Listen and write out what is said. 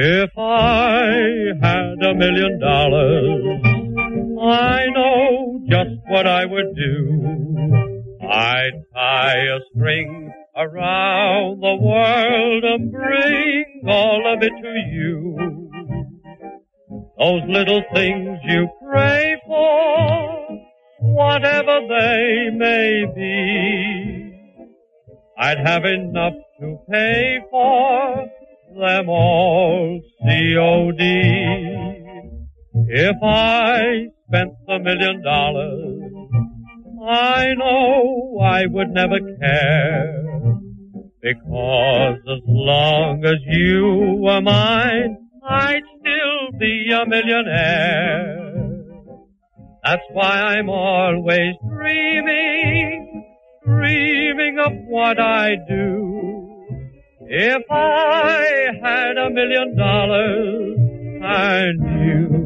If I had $1 million, I know just what I would do. I'd tie a string around the world and bring all of it to you. Those little things you pray for, whatever they may be, I'd have enough to pay for them all, COD. If I spent $1 million, I know I would never care, because as long as you were mine, I'd still be a millionaire. That's why I'm always dreaming of what I'd do. If I had $1 million and you.